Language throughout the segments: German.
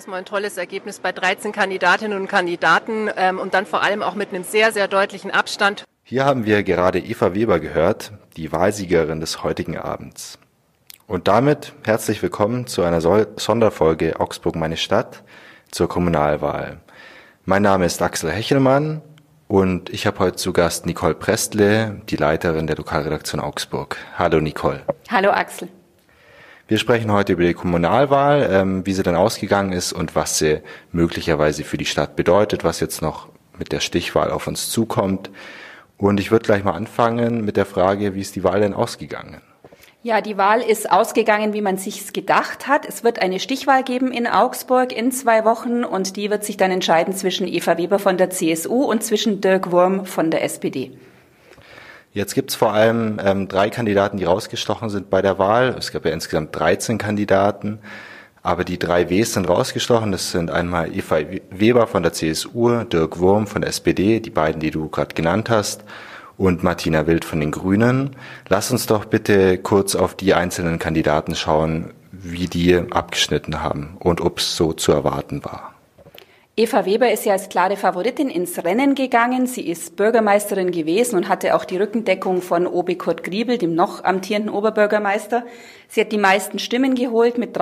erstmal ein tolles Ergebnis bei 13 Kandidatinnen und Kandidaten und dann vor allem auch mit einem sehr, sehr deutlichen Abstand. Hier haben wir gerade Eva Weber gehört, die Wahlsiegerin des heutigen Abends. Und damit herzlich willkommen zu einer Sonderfolge Augsburg meine Stadt zur Kommunalwahl. Mein Name ist Axel Hechelmann und ich habe heute zu Gast Nicole Prestle, die Leiterin der Lokalredaktion Augsburg. Hallo Nicole. Hallo Axel. Wir sprechen heute über die Kommunalwahl, wie sie dann ausgegangen ist und was sie möglicherweise für die Stadt bedeutet, was jetzt noch mit der Stichwahl auf uns zukommt. Und ich würde gleich mal anfangen mit der Frage, wie ist die Wahl denn ausgegangen? Ja, die Wahl ist ausgegangen, wie man sich's gedacht hat. Es wird eine Stichwahl geben in Augsburg in 2 Wochen und die wird sich dann entscheiden zwischen Eva Weber von der CSU und zwischen Dirk Wurm von der SPD. Jetzt gibt's vor allem 3 Kandidaten, die rausgestochen sind bei der Wahl. Es gab ja insgesamt 13 Kandidaten, aber die 3 Ws sind rausgestochen. Das sind einmal Eva Weber von der CSU, Dirk Wurm von der SPD, die beiden, die du gerade genannt hast, und Martina Wild von den Grünen. Lass uns doch bitte kurz auf die einzelnen Kandidaten schauen, wie die abgeschnitten haben und ob es so zu erwarten war. Eva Weber ist ja als klare Favoritin ins Rennen gegangen. Sie ist Bürgermeisterin gewesen und hatte auch die Rückendeckung von OB Kurt Griebel, dem noch amtierenden Oberbürgermeister. Sie hat die meisten Stimmen geholt mit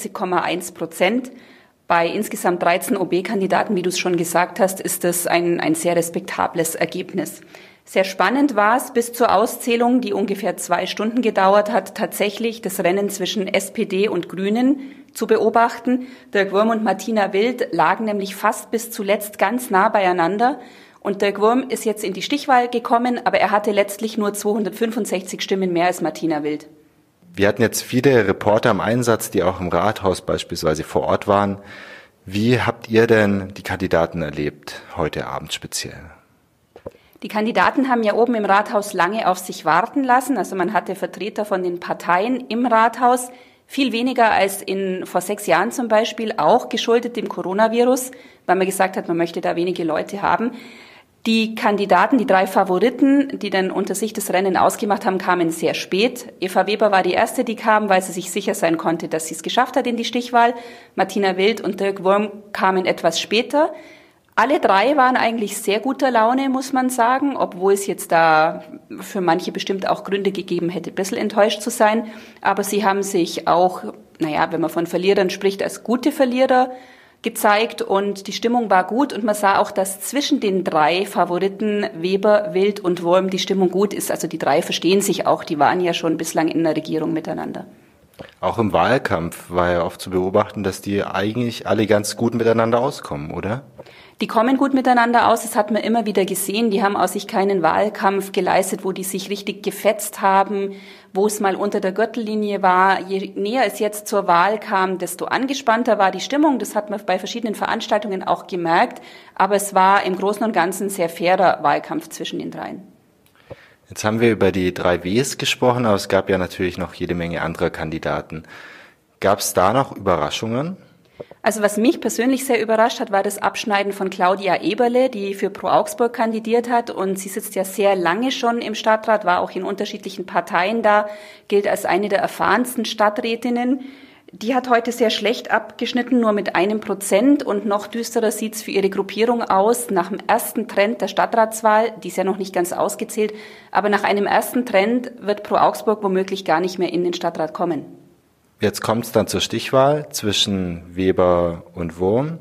43,1%. Bei insgesamt 13 OB-Kandidaten, wie du es schon gesagt hast, ist das ein sehr respektables Ergebnis. Sehr spannend war es bis zur Auszählung, die ungefähr 2 Stunden gedauert hat, tatsächlich das Rennen zwischen SPD und Grünen zu beobachten. Dirk Wurm und Martina Wild lagen nämlich fast bis zuletzt ganz nah beieinander. Und Dirk Wurm ist jetzt in die Stichwahl gekommen, aber er hatte letztlich nur 265 Stimmen mehr als Martina Wild. Wir hatten jetzt viele Reporter im Einsatz, die auch im Rathaus beispielsweise vor Ort waren. Wie habt ihr denn die Kandidaten erlebt, heute Abend speziell? Die Kandidaten haben ja oben im Rathaus lange auf sich warten lassen. Also man hatte Vertreter von den Parteien im Rathaus, viel weniger als vor 6 Jahren zum Beispiel, auch geschuldet dem Coronavirus, weil man gesagt hat, man möchte da wenige Leute haben. Die Kandidaten, die 3 Favoriten, die dann unter sich das Rennen ausgemacht haben, kamen sehr spät. Eva Weber war die erste, die kam, weil sie sich sicher sein konnte, dass sie es geschafft hat in die Stichwahl. Martina Wild und Dirk Wurm kamen etwas später. Alle 3 waren eigentlich sehr guter Laune, muss man sagen, obwohl es jetzt da für manche bestimmt auch Gründe gegeben hätte, ein bisschen enttäuscht zu sein. Aber sie haben sich auch, wenn man von Verlierern spricht, als gute Verlierer gezeigt und die Stimmung war gut und man sah auch, dass zwischen den 3 Favoriten Weber, Wild und Wurm die Stimmung gut ist. Also die 3 verstehen sich auch, die waren ja schon bislang in der Regierung miteinander. Auch im Wahlkampf war ja oft zu beobachten, dass die eigentlich alle ganz gut miteinander auskommen, oder? Die kommen gut miteinander aus, das hat man immer wieder gesehen. Die haben aus sich keinen Wahlkampf geleistet, wo die sich richtig gefetzt haben, wo es mal unter der Gürtellinie war. Je näher es jetzt zur Wahl kam, desto angespannter war die Stimmung. Das hat man bei verschiedenen Veranstaltungen auch gemerkt. Aber es war im Großen und Ganzen ein sehr fairer Wahlkampf zwischen den 3. Jetzt haben wir über die 3 Ws gesprochen, aber es gab ja natürlich noch jede Menge anderer Kandidaten. Gab es da noch Überraschungen? Also was mich persönlich sehr überrascht hat, war das Abschneiden von Claudia Eberle, die für Pro Augsburg kandidiert hat. Und sie sitzt ja sehr lange schon im Stadtrat, war auch in unterschiedlichen Parteien da, gilt als eine der erfahrensten Stadträtinnen. Die hat heute sehr schlecht abgeschnitten, nur mit 1%. Und noch düsterer sieht's für ihre Gruppierung aus. Nach dem ersten Trend der Stadtratswahl, die ist ja noch nicht ganz ausgezählt, aber nach einem ersten Trend wird Pro Augsburg womöglich gar nicht mehr in den Stadtrat kommen. Jetzt kommt es dann zur Stichwahl zwischen Weber und Wurm.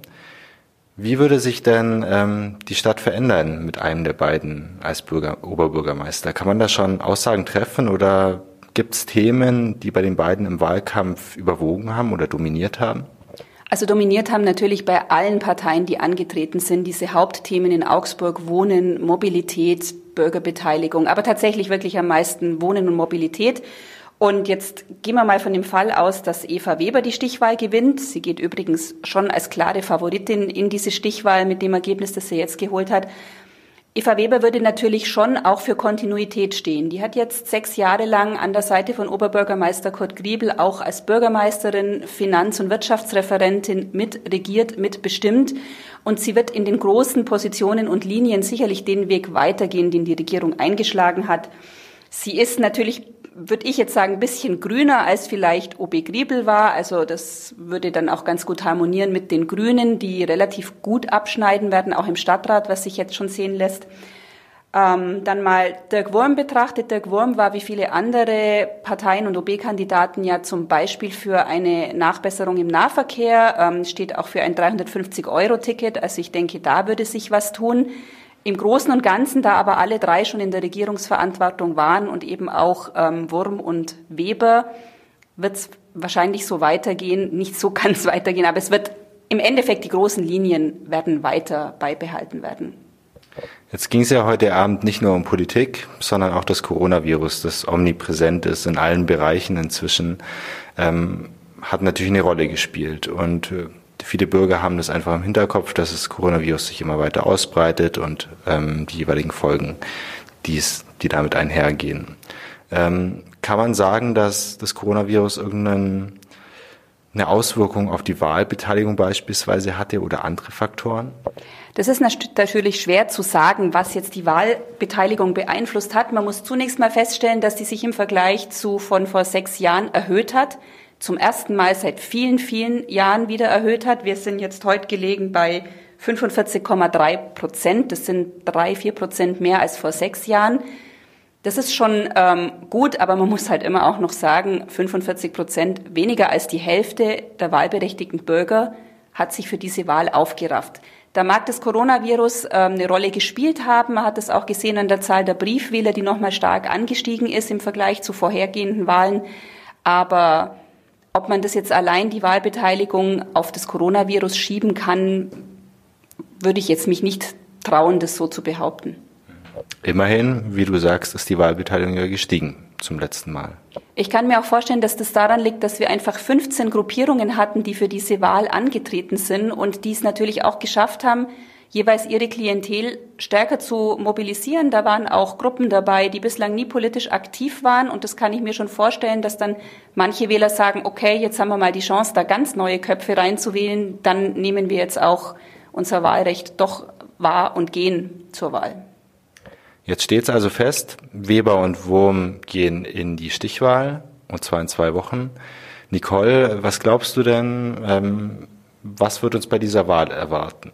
Wie würde sich denn die Stadt verändern mit einem der beiden als Oberbürgermeister? Kann man da schon Aussagen treffen oder gibt es Themen, die bei den beiden im Wahlkampf überwogen haben oder dominiert haben? Also dominiert haben natürlich bei allen Parteien, die angetreten sind, diese Hauptthemen in Augsburg: Wohnen, Mobilität, Bürgerbeteiligung, aber tatsächlich wirklich am meisten Wohnen und Mobilität. Und jetzt gehen wir mal von dem Fall aus, dass Eva Weber die Stichwahl gewinnt. Sie geht übrigens schon als klare Favoritin in diese Stichwahl mit dem Ergebnis, das sie jetzt geholt hat. Eva Weber würde natürlich schon auch für Kontinuität stehen. Die hat jetzt 6 Jahre lang an der Seite von Oberbürgermeister Kurt Griebel auch als Bürgermeisterin, Finanz- und Wirtschaftsreferentin mitregiert, mitbestimmt. Und sie wird in den großen Positionen und Linien sicherlich den Weg weitergehen, den die Regierung eingeschlagen hat. Sie ist natürlich würde ich jetzt sagen, ein bisschen grüner als vielleicht OB Griebel war. Also das würde dann auch ganz gut harmonieren mit den Grünen, die relativ gut abschneiden werden, auch im Stadtrat, was sich jetzt schon sehen lässt. Dann mal Dirk Wurm betrachtet. Dirk Wurm war wie viele andere Parteien und OB-Kandidaten ja zum Beispiel für eine Nachbesserung im Nahverkehr, steht auch für ein 350-Euro-Ticket. Also ich denke, da würde sich was tun. Im Großen und Ganzen, da aber alle drei schon in der Regierungsverantwortung waren und eben auch Wurm und Weber, wird es wahrscheinlich so weitergehen, nicht so ganz weitergehen, aber es wird im Endeffekt, die großen Linien werden weiter beibehalten werden. Jetzt ging es ja heute Abend nicht nur um Politik, sondern auch das Coronavirus, das omnipräsent ist in allen Bereichen inzwischen, hat natürlich eine Rolle gespielt. Und viele Bürger haben das einfach im Hinterkopf, dass das Coronavirus sich immer weiter ausbreitet und die jeweiligen Folgen, die damit einhergehen. Kann man sagen, dass das Coronavirus irgendeine Auswirkung auf die Wahlbeteiligung beispielsweise hatte oder andere Faktoren? Das ist natürlich schwer zu sagen, was jetzt die Wahlbeteiligung beeinflusst hat. Man muss zunächst mal feststellen, dass die sich im Vergleich zu von vor 6 Jahren erhöht hat. Zum ersten Mal seit vielen, vielen Jahren wieder erhöht hat. Wir sind jetzt heute gelegen bei 45,3%. Das sind 3-4% mehr als vor 6 Jahren. Das ist schon gut, aber man muss halt immer auch noch sagen, 45%, weniger als die Hälfte der wahlberechtigten Bürger hat sich für diese Wahl aufgerafft. Da mag das Coronavirus eine Rolle gespielt haben. Man hat es auch gesehen an der Zahl der Briefwähler, die nochmal stark angestiegen ist im Vergleich zu vorhergehenden Wahlen. Aber ob man das jetzt allein, die Wahlbeteiligung, auf das Coronavirus schieben kann, würde ich jetzt mich nicht trauen, das so zu behaupten. Immerhin, wie du sagst, ist die Wahlbeteiligung ja gestiegen zum letzten Mal. Ich kann mir auch vorstellen, dass das daran liegt, dass wir einfach 15 Gruppierungen hatten, die für diese Wahl angetreten sind und die es natürlich auch geschafft haben, jeweils ihre Klientel stärker zu mobilisieren. Da waren auch Gruppen dabei, die bislang nie politisch aktiv waren. Und das kann ich mir schon vorstellen, dass dann manche Wähler sagen, okay, jetzt haben wir mal die Chance, da ganz neue Köpfe reinzuwählen. Dann nehmen wir jetzt auch unser Wahlrecht doch wahr und gehen zur Wahl. Jetzt steht es also fest, Weber und Wurm gehen in die Stichwahl, und zwar in 2 Wochen. Nicole, was glaubst du denn, was wird uns bei dieser Wahl erwarten?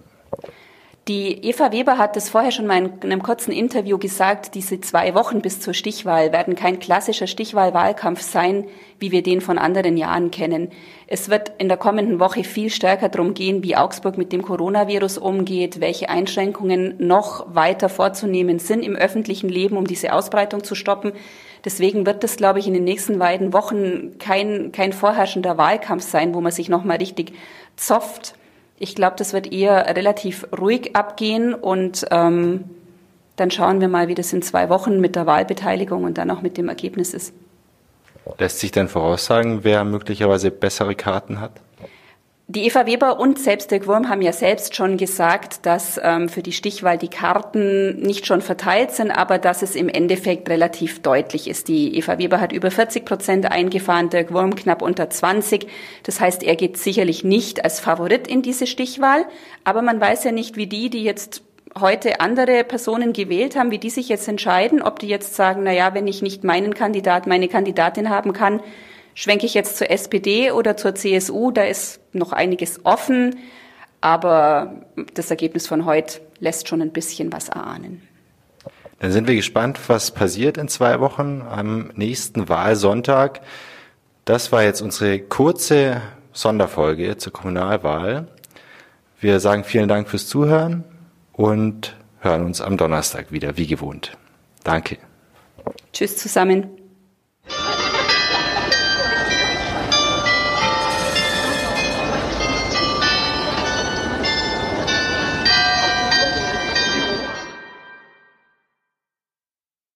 Die Eva Weber hat das vorher schon mal in einem kurzen Interview gesagt, diese 2 Wochen bis zur Stichwahl werden kein klassischer Stichwahlwahlkampf sein, wie wir den von anderen Jahren kennen. Es wird in der kommenden Woche viel stärker darum gehen, wie Augsburg mit dem Coronavirus umgeht, welche Einschränkungen noch weiter vorzunehmen sind im öffentlichen Leben, um diese Ausbreitung zu stoppen. Deswegen wird das, glaube ich, in den nächsten beiden Wochen kein vorherrschender Wahlkampf sein, wo man sich nochmal richtig zofft. Ich glaube, das wird eher relativ ruhig abgehen und dann schauen wir mal, wie das in 2 Wochen mit der Wahlbeteiligung und dann auch mit dem Ergebnis ist. Lässt sich denn voraussagen, wer möglicherweise bessere Karten hat? Die Eva Weber und selbst Dirk Wurm haben ja selbst schon gesagt, dass für die Stichwahl die Karten nicht schon verteilt sind, aber dass es im Endeffekt relativ deutlich ist. Die Eva Weber hat über 40% eingefahren, Dirk Wurm knapp unter 20%. Das heißt, er geht sicherlich nicht als Favorit in diese Stichwahl, aber man weiß ja nicht, wie die jetzt heute andere Personen gewählt haben, wie die sich jetzt entscheiden, ob die jetzt sagen, naja, wenn ich nicht meinen Kandidat, meine Kandidatin haben kann, schwenke ich jetzt zur SPD oder zur CSU, da ist noch einiges offen, aber das Ergebnis von heute lässt schon ein bisschen was erahnen. Dann sind wir gespannt, was passiert in 2 Wochen am nächsten Wahlsonntag. Das war jetzt unsere kurze Sonderfolge zur Kommunalwahl. Wir sagen vielen Dank fürs Zuhören und hören uns am Donnerstag wieder, wie gewohnt. Danke. Tschüss zusammen.